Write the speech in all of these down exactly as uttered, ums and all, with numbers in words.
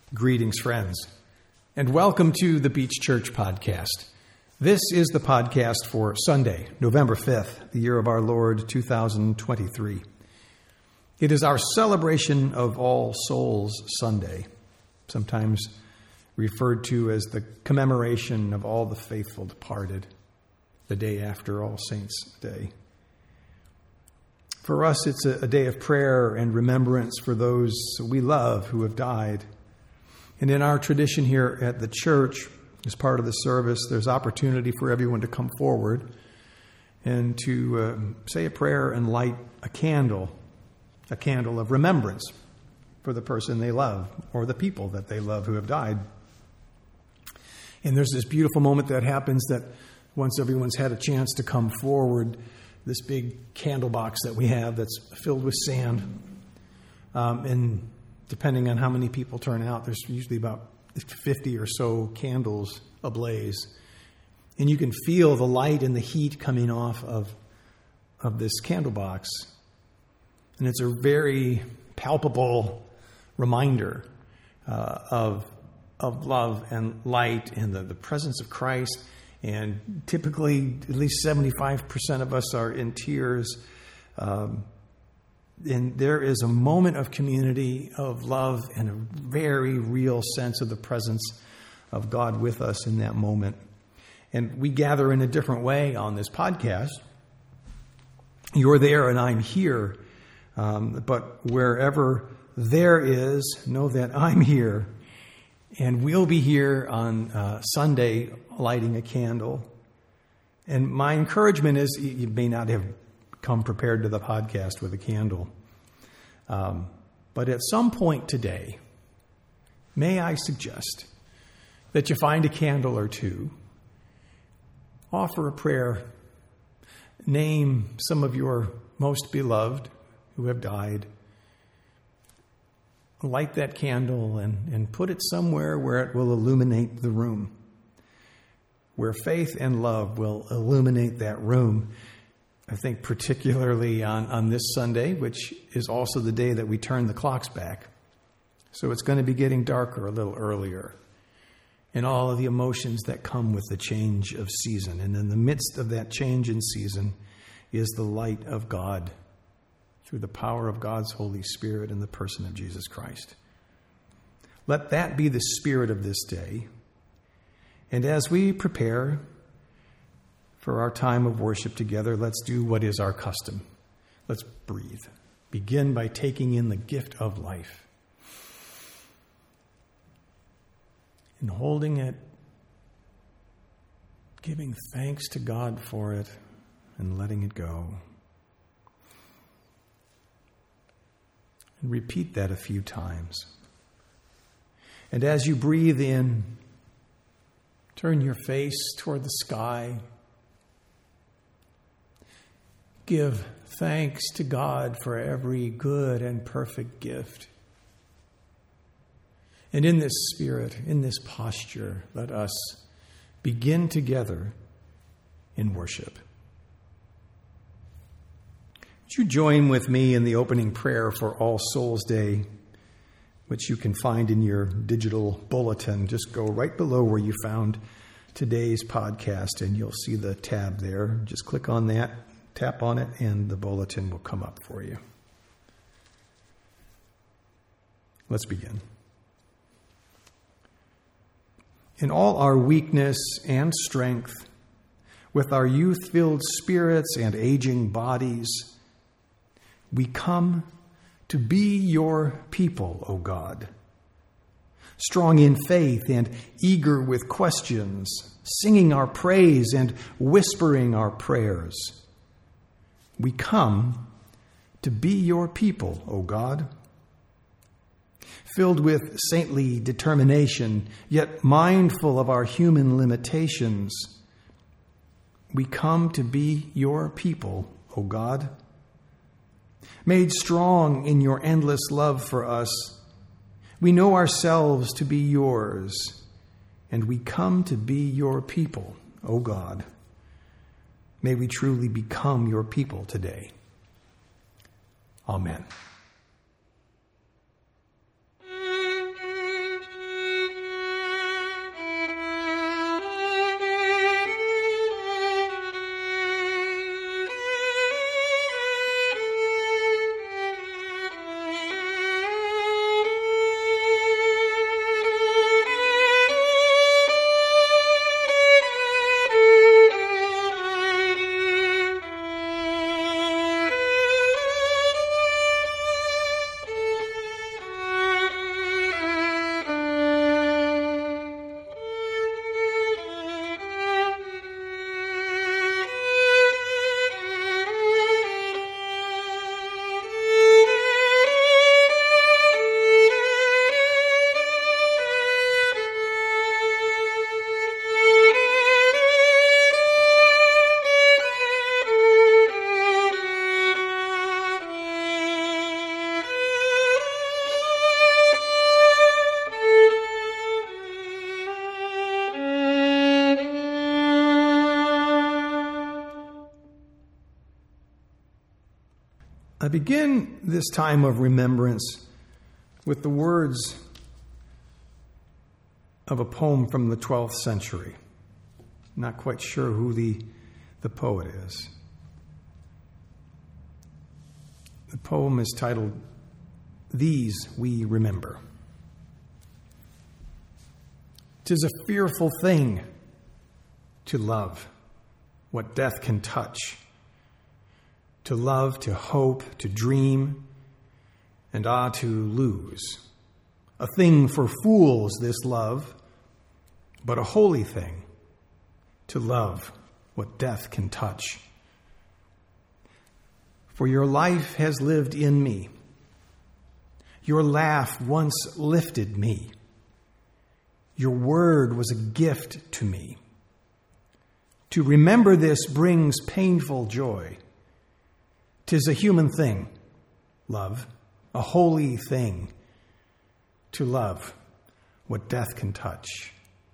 Greetings, friends, and welcome to the Beach Church Podcast. This is the podcast for Sunday, November fifth, the year of our Lord, two thousand twenty-three. It is our celebration of All Souls Sunday, sometimes referred to as the commemoration of all the faithful departed, the day after All Saints' Day. For us, it's a day of prayer and remembrance for those we love who have died. And in our tradition here at the church, as part of the service, there's opportunity for everyone to come forward and to uh, say a prayer and light a candle, a candle of remembrance for the person they love or the people that they love who have died. And there's this beautiful moment that happens that once everyone's had a chance to come forward, this big candle box that we have that's filled with sand, um, and depending on how many people turn out, there's usually about fifty or so candles ablaze. And you can feel the light and the heat coming off of, of this candle box. And it's a very palpable reminder uh, of, of love and light and the, the presence of Christ. And typically, at least seventy-five percent of us are in tears. Um, And there is a moment of community, of love, and a very real sense of the presence of God with us in that moment. And we gather in a different way on this podcast. You're there and I'm here. Um, but wherever there is, know that I'm here. And we'll be here on uh, Sunday lighting a candle. And my encouragement is, you may not have come prepared to the podcast with a candle. Um, but at some point today, may I suggest that you find a candle or two, offer a prayer, name some of your most beloved who have died, light that candle and, and put it somewhere where it will illuminate the room, where faith and love will illuminate that room. I think particularly on, on this Sunday, which is also the day that we turn the clocks back. So it's going to be getting darker a little earlier. And all of the emotions that come with the change of season. And in the midst of that change in season is the light of God through the power of God's Holy Spirit in the person of Jesus Christ. Let that be the spirit of this day. And as we prepare for our time of worship together, let's do what is our custom. Let's breathe. Begin by taking in the gift of life and holding it, giving thanks to God for it, and letting it go. And repeat that a few times. And as you breathe in, turn your face toward the sky. Give thanks to God for every good and perfect gift. And in this spirit, in this posture, let us begin together in worship. Would you join with me in the opening prayer for All Souls Day, which you can find in your digital bulletin. Just go right below where you found today's podcast, and you'll see the tab there. Just click on that. Tap on it, and the bulletin will come up for you. Let's begin. In all our weakness and strength, with our youth-filled spirits and aging bodies, we come to be your people, O God. Strong in faith and eager with questions, singing our praise and whispering our prayers. We come to be your people, O God. Filled with saintly determination, yet mindful of our human limitations, we come to be your people, O God. Made strong in your endless love for us, we know ourselves to be yours, and we come to be your people, O God. May we truly become your people today. Amen. begin this time of remembrance with the words of a poem from the twelfth century. Not quite sure who the, the poet is. The poem is titled, "These We Remember." "'Tis a fearful thing to love what death can touch, to love, to hope, to dream, and ah, to lose. A thing for fools, this love, but a holy thing to love what death can touch. For your life has lived in me. Your laugh once lifted me. Your word was a gift to me. To remember this brings painful joy. 'Tis a human thing, love, a holy thing, to love what death can touch."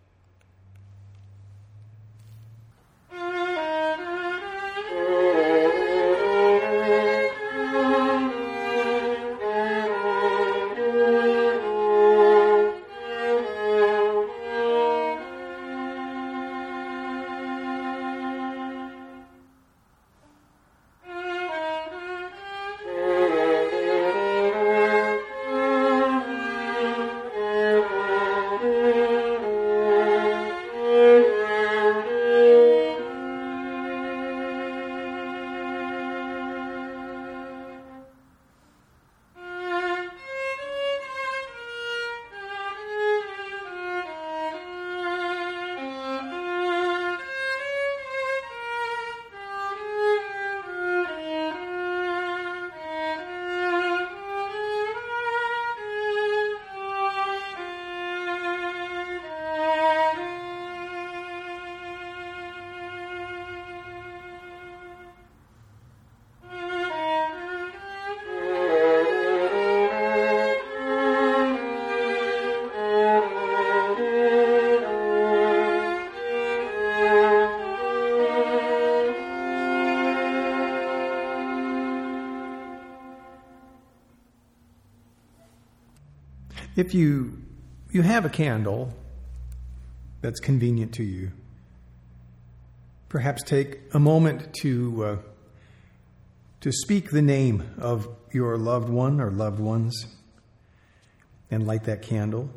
If you you have a candle that's convenient to you, perhaps take a moment to uh, to speak the name of your loved one or loved ones and light that candle.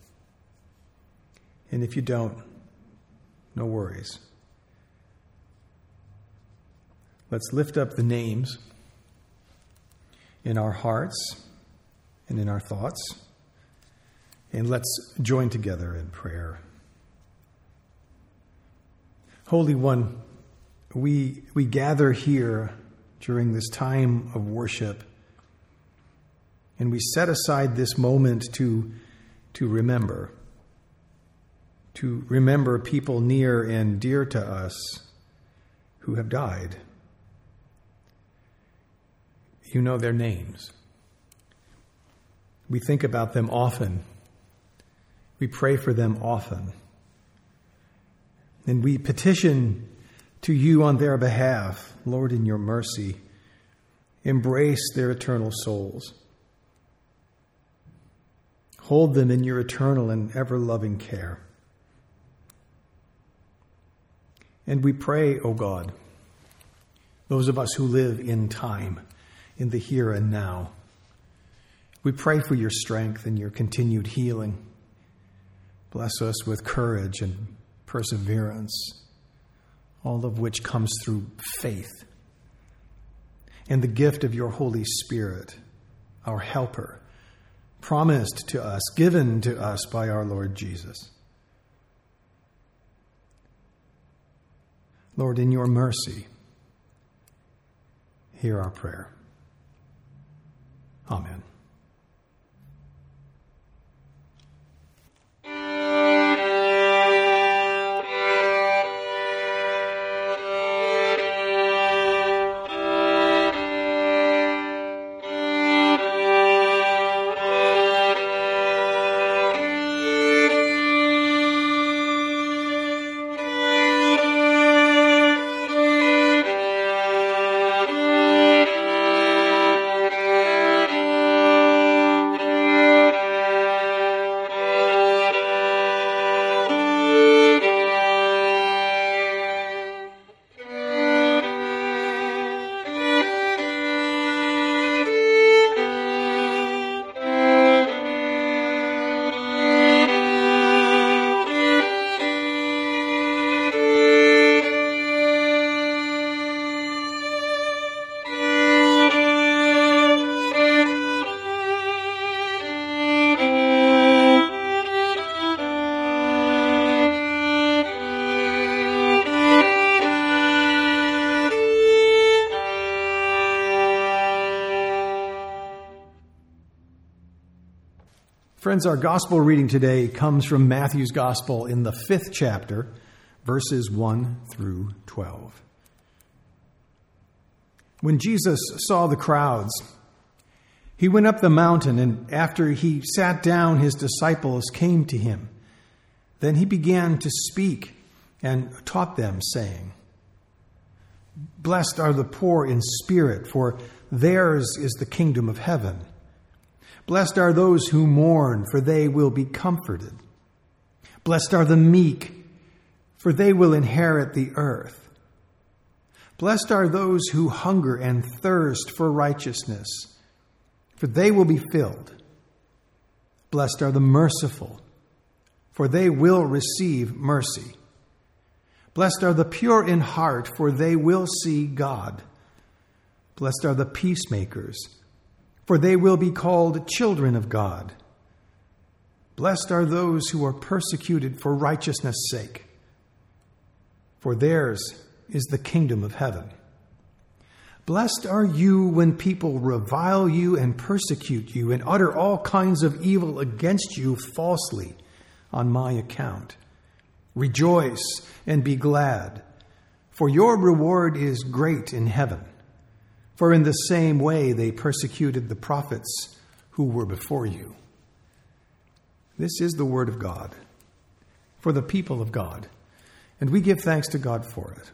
And if you don't, no worries. Let's lift up the names in our hearts and in our thoughts. And let's join together in prayer. Holy One, we we gather here during this time of worship, and we set aside this moment to, to remember, to remember people near and dear to us who have died. You know their names. We think about them often. We pray for them often. And we petition to you on their behalf, Lord, in your mercy, embrace their eternal souls. Hold them in your eternal and ever-loving care. And we pray, O God, those of us who live in time, in the here and now, we pray for your strength and your continued healing. Bless us with courage and perseverance, all of which comes through faith and the gift of your Holy Spirit, our helper, promised to us, given to us by our Lord Jesus. Lord, in your mercy, hear our prayer. Amen. Friends, our gospel reading today comes from Matthew's gospel in the fifth chapter, verses one through twelve. When Jesus saw the crowds, he went up the mountain, and after he sat down, his disciples came to him. Then he began to speak and taught them, saying, "Blessed are the poor in spirit, for theirs is the kingdom of heaven. Blessed are those who mourn, for they will be comforted. Blessed are the meek, for they will inherit the earth. Blessed are those who hunger and thirst for righteousness, for they will be filled. Blessed are the merciful, for they will receive mercy. Blessed are the pure in heart, for they will see God. Blessed are the peacemakers, for they will be called children of God. Blessed are those who are persecuted for righteousness' sake, for theirs is the kingdom of heaven. Blessed are you when people revile you and persecute you and utter all kinds of evil against you falsely on my account. Rejoice and be glad, for your reward is great in heaven. For in the same way they persecuted the prophets who were before you." This is the word of God for the people of God, and we give thanks to God for it.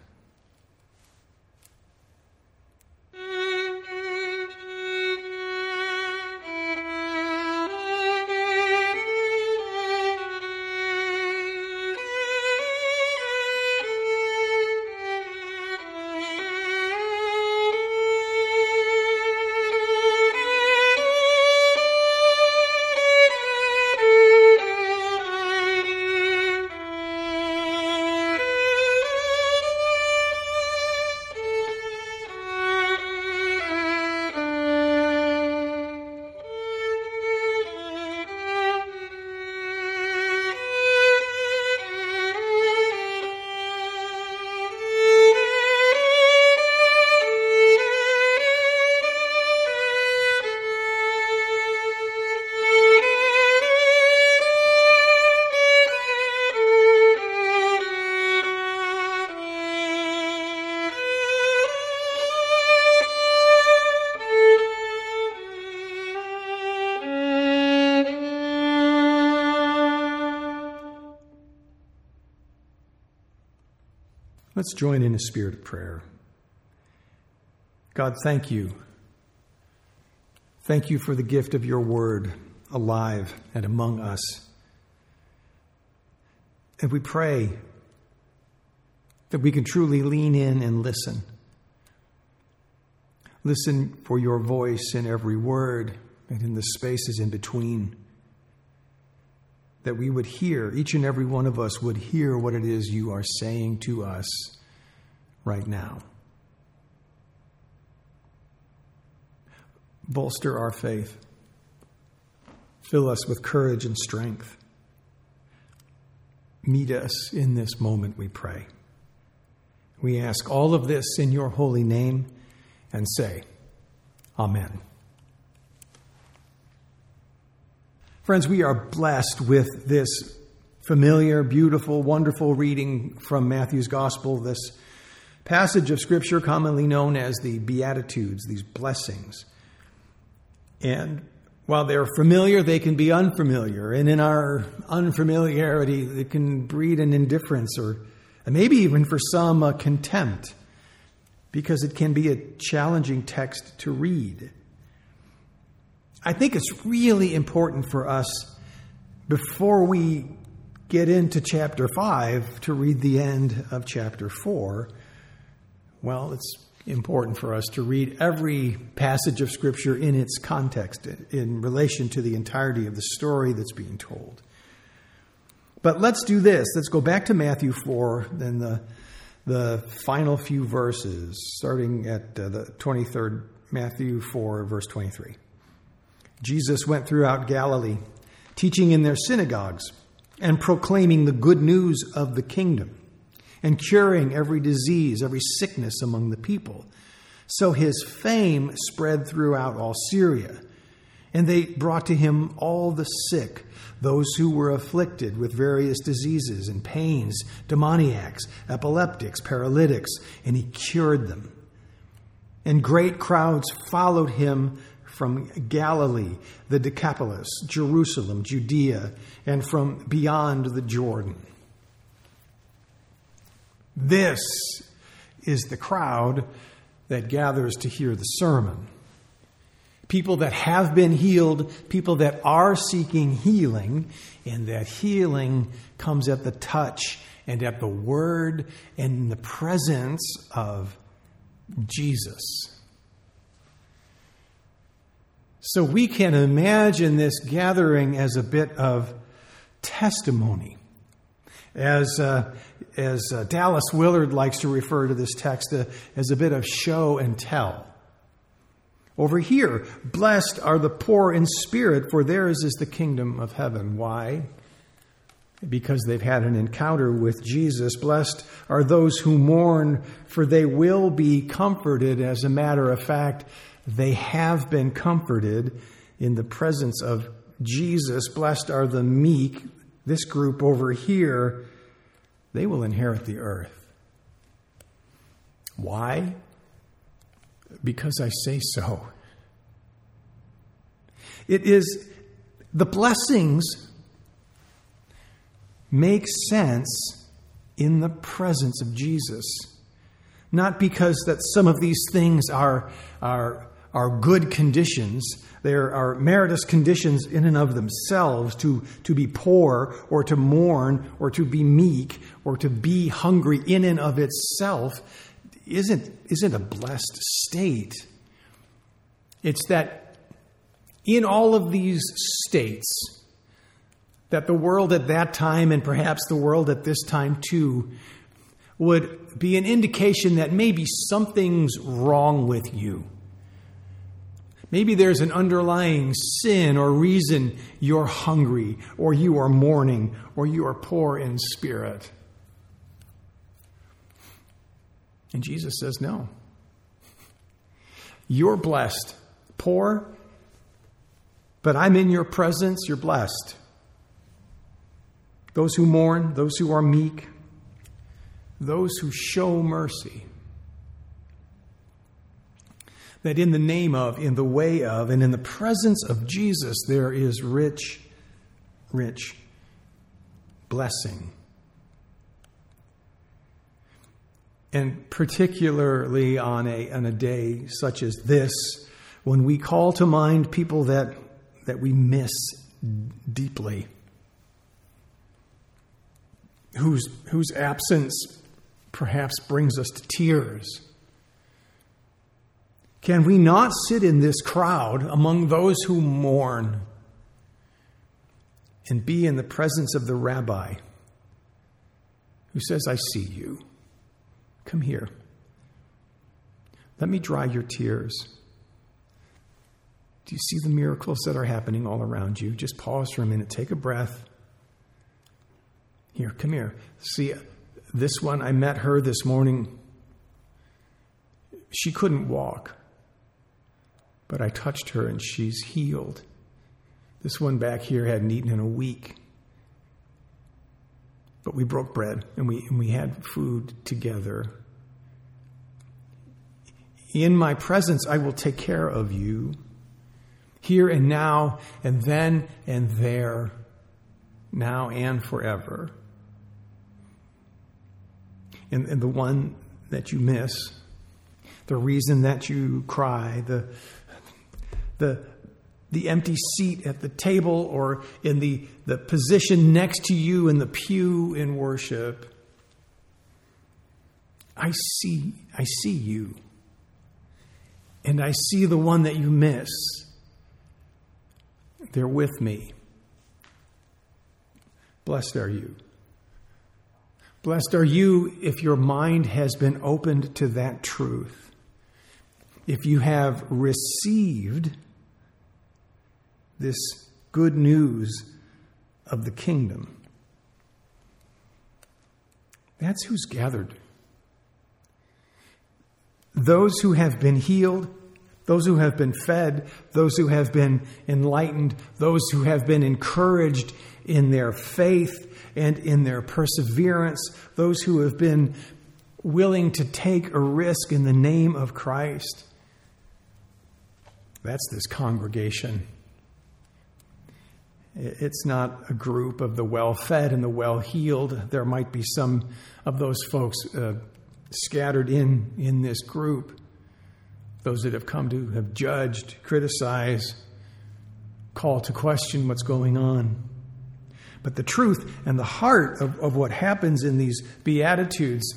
Let's join in a spirit of prayer. God, thank you. Thank you for the gift of your word, alive and among us. And we pray that we can truly lean in and listen. Listen for your voice in every word and in the spaces in between. That we would hear, each and every one of us would hear what it is you are saying to us right now. Bolster our faith. Fill us with courage and strength. Meet us in this moment, we pray. We ask all of this in your holy name and say, Amen. Friends, we are blessed with this familiar, beautiful, wonderful reading from Matthew's Gospel, this passage of Scripture commonly known as the Beatitudes, these blessings. And while they're familiar, they can be unfamiliar. And in our unfamiliarity, it can breed an indifference or maybe even for some a contempt, because it can be a challenging text to read. I think it's really important for us, before we get into chapter five, to read the end of chapter four. Well, it's important for us to read every passage of Scripture in its context, in relation to the entirety of the story that's being told. But let's do this. Let's go back to Matthew four, then the the final few verses, starting at uh, the twenty-third, Matthew four, verse twenty-three. Jesus went throughout Galilee, teaching in their synagogues and proclaiming the good news of the kingdom and curing every disease, every sickness among the people. So his fame spread throughout all Syria, And they brought to him all the sick, those who were afflicted with various diseases and pains, demoniacs, epileptics, paralytics, and he cured them. And great crowds followed him from Galilee, the Decapolis, Jerusalem, Judea, and from beyond the Jordan. This is the crowd that gathers to hear the sermon. People that have been healed, people that are seeking healing, and that healing comes at the touch and at the word and in the presence of Jesus. So we can imagine this gathering as a bit of testimony. As uh, as uh, Dallas Willard likes to refer to this text uh, as a bit of show and tell. Over here, blessed are the poor in spirit, for theirs is the kingdom of heaven. Why? Because they've had an encounter with Jesus. Blessed are those who mourn, for they will be comforted. As a matter of fact, they have been comforted in the presence of Jesus. Blessed are the meek. This group over here, they will inherit the earth. Why? Because I say so. It is the blessings make sense in the presence of Jesus. Not because that some of these things are, are, are good conditions. There are meritorious conditions in and of themselves to, to be poor or to mourn or to be meek or to be hungry in and of itself isn't, isn't a blessed state. It's that in all of these states that the world at that time and perhaps the world at this time too would be an indication that maybe something's wrong with you. Maybe there's an underlying sin or reason you're hungry, or you are mourning, or you are poor in spirit. And Jesus says, no. You're blessed. Poor, but I'm in your presence, you're blessed. Those who mourn, those who are meek, those who show mercy. That in the name of, in the way of, and in the presence of Jesus, there is rich, rich blessing. And particularly on a, on a day such as this, when we call to mind people that, that we miss deeply, whose, whose absence perhaps brings us to tears. Can we not sit in this crowd among those who mourn and be in the presence of the rabbi who says, I see you. Come here. Let me dry your tears. Do you see the miracles that are happening all around you? Just pause for a minute. Take a breath. Here, come here. See, this one, I met her this morning. She couldn't walk. But I touched her and she's healed. This one back here hadn't eaten in a week. But we broke bread and we, and we had food together. In my presence, I will take care of you. Here and now, and then and there, now and forever. And, and the one that you miss, the reason that you cry, the the the empty seat at the table or in the, the position next to you in the pew in worship. I see, I see you. And I see the one that you miss. They're with me. Blessed are you. Blessed are you if your mind has been opened to that truth. If you have received this good news of the kingdom. That's who's gathered. Those who have been healed, those who have been fed, those who have been enlightened, those who have been encouraged in their faith and in their perseverance, those who have been willing to take a risk in the name of Christ. That's this congregation. It's not a group of the well-fed and the well-healed. There might be some of those folks uh, scattered in, in this group. Those that have come to have judged, criticized, call to question what's going on. But the truth and the heart of, of what happens in these Beatitudes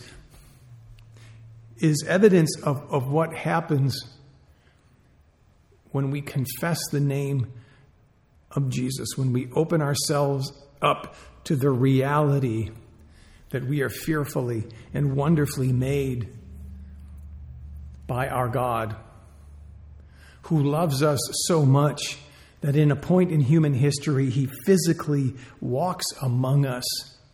is evidence of, of what happens when we confess the name of Jesus, when we open ourselves up to the reality that we are fearfully and wonderfully made by our God, who loves us so much that in a point in human history, he physically walks among us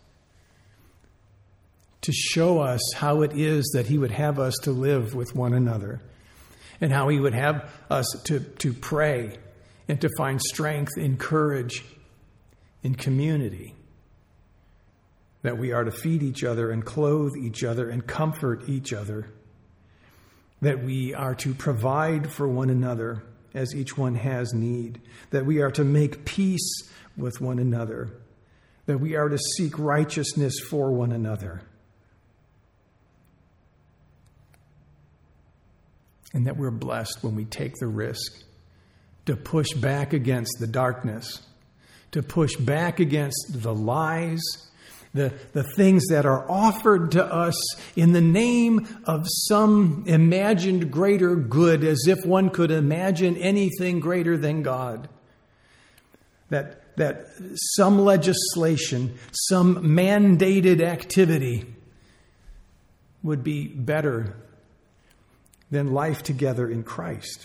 to show us how it is that he would have us to live with one another, and how he would have us to, to pray and to find strength in courage, in community, that we are to feed each other and clothe each other and comfort each other, that we are to provide for one another as each one has need, that we are to make peace with one another, that we are to seek righteousness for one another, and that we're blessed when we take the risk to push back against the darkness, to push back against the lies, the, the things that are offered to us in the name of some imagined greater good, as if one could imagine anything greater than God. That, that some legislation, some mandated activity would be better than life together in Christ.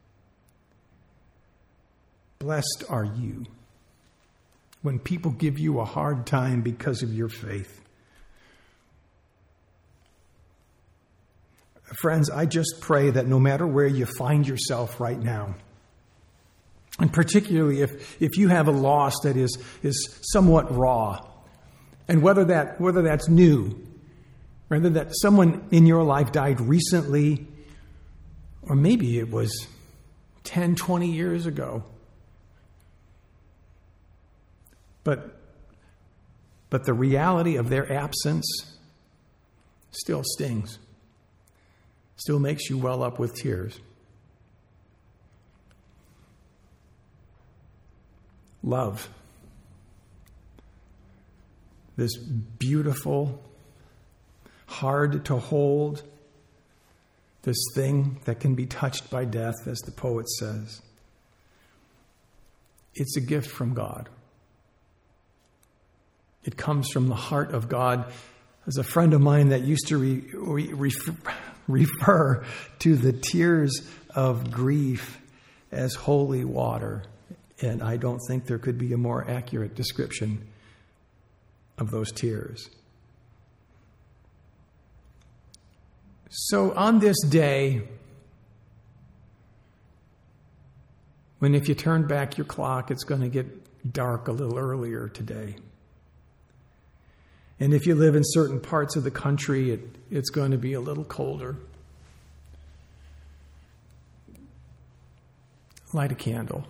Blessed are you when people give you a hard time because of your faith. Friends, I just pray that no matter where you find yourself right now, and particularly if, if you have a loss that is, is somewhat raw, and whether that whether that's new, whether that someone in your life died recently, or maybe it was ten, twenty years ago. But, but the reality of their absence still stings, still makes you well up with tears. Love. This beautiful, hard to hold, this thing that can be touched by death, as the poet says. It's a gift from God. It comes from the heart of God. There's a friend of mine that used to re, re, refer to the tears of grief as holy water. And I don't think there could be a more accurate description of those tears. So on this day, when if you turn back your clock, it's going to get dark a little earlier today. And if you live in certain parts of the country, it, it's going to be a little colder. Light a candle.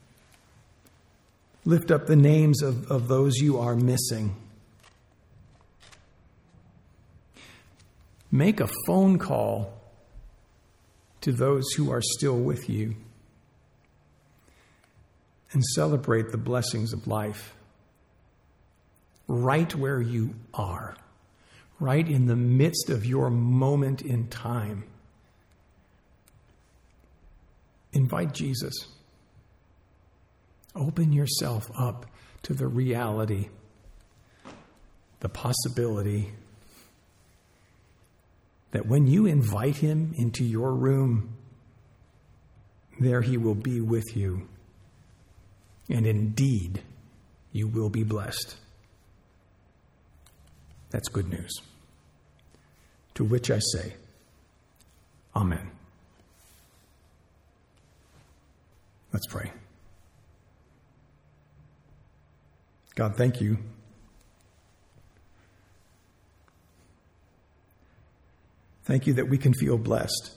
Lift up the names of, of those you are missing. Make a phone call to those who are still with you. And celebrate the blessings of life. Right where you are. Right in the midst of your moment in time. Invite Jesus. Open yourself up to the reality, the possibility that when you invite him into your room, there he will be with you. And indeed, you will be blessed. That's good news. To which I say, Amen. Let's pray. God, thank you. Thank you that we can feel blessed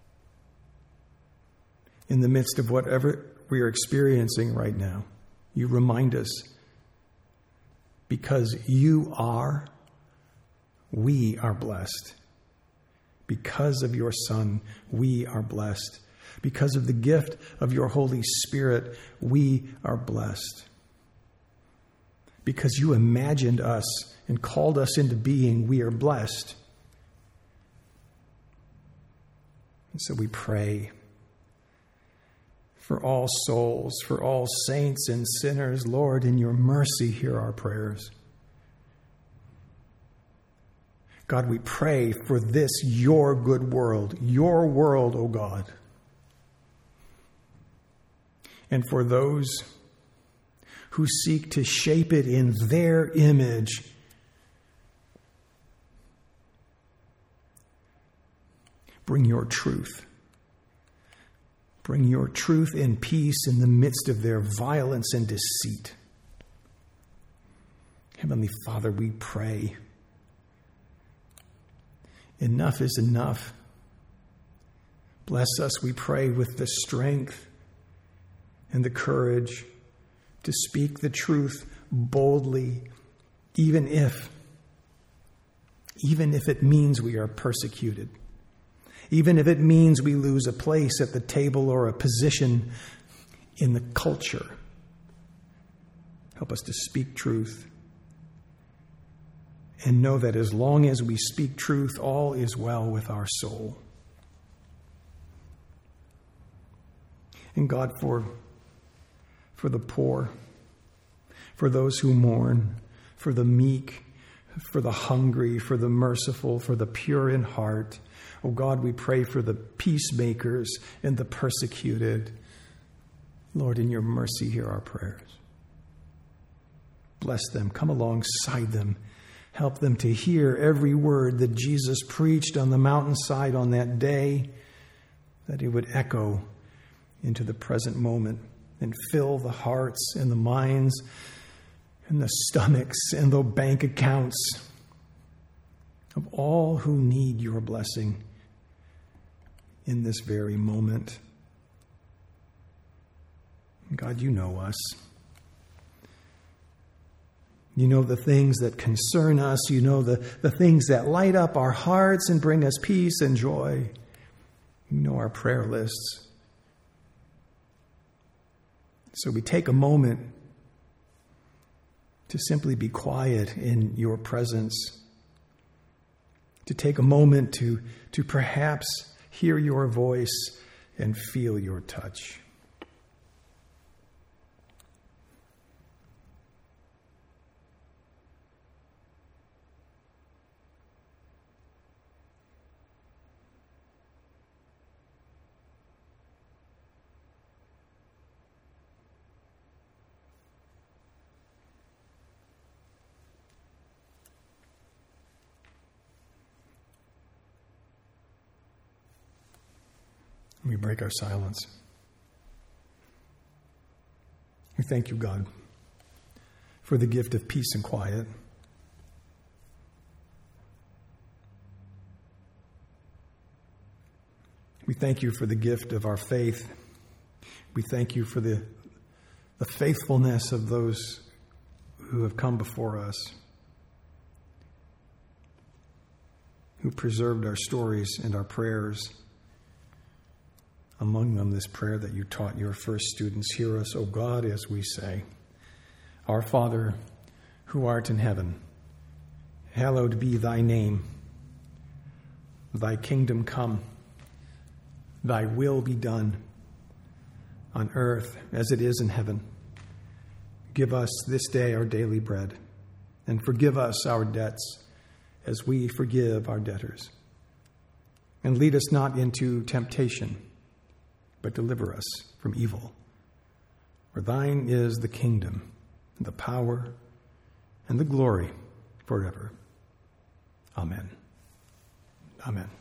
in the midst of whatever we are experiencing right now. You remind us, because you are, we are blessed. Because of your Son, we are blessed. Because of the gift of your Holy Spirit, we are blessed. Because you imagined us and called us into being, we are blessed. And so we pray for all souls, for all saints and sinners. Lord, in your mercy, hear our prayers. God, we pray for this, your good world, your world, O God. And for those who seek to shape it in their image, bring your truth. Bring your truth and peace in the midst of their violence and deceit. Heavenly Father, we pray. Enough is enough. Bless us, we pray, with the strength and the courage to speak the truth boldly, even if, even if it means we are persecuted, even if it means we lose a place at the table or a position in the culture. Help us to speak truth and know that as long as we speak truth, all is well with our soul. And God, for for the poor, for those who mourn, for the meek, for the hungry, for the merciful, for the pure in heart. Oh God, we pray for the peacemakers and the persecuted. Lord, in your mercy, hear our prayers. Bless them. Come alongside them. Help them to hear every word that Jesus preached on the mountainside on that day, that it would echo into the present moment and fill the hearts and the minds and the stomachs and the bank accounts of all who need your blessing in this very moment. God, you know us. You know the things that concern us. You know the, the things that light up our hearts and bring us peace and joy. You know our prayer lists. So we take a moment to simply be quiet in your presence, to take a moment to, to perhaps hear your voice and feel your touch. We break our silence. We thank you, God, for the gift of peace and quiet. We thank you for the gift of our faith. We thank you for the, the faithfulness of those who have come before us, who preserved our stories and our prayers. Among them, this prayer that you taught your first students. Hear us, O God, as we say, Our Father, who art in heaven, hallowed be thy name. Thy kingdom come, thy will be done, on earth as it is in heaven. Give us this day our daily bread, and forgive us our debts as we forgive our debtors. And lead us not into temptation, but deliver us from evil. For thine is the kingdom, and the power, and the glory forever. Amen. Amen.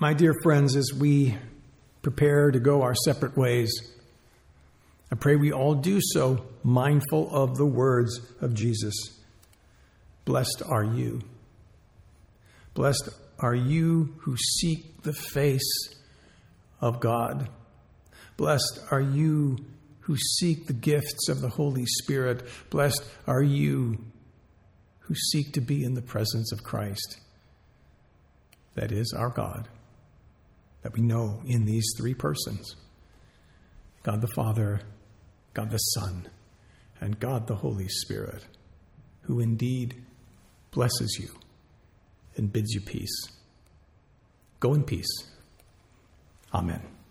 My dear friends, as we prepare to go our separate ways, I pray we all do so mindful of the words of Jesus. Blessed are you. Blessed are you who seek the face of God. Blessed are you who seek the gifts of the Holy Spirit. Blessed are you who seek to be in the presence of Christ. That is our God, that we know in these three persons, God the Father, God the Son, and God the Holy Spirit, who indeed blesses you and bids you peace. Go in peace. Amen.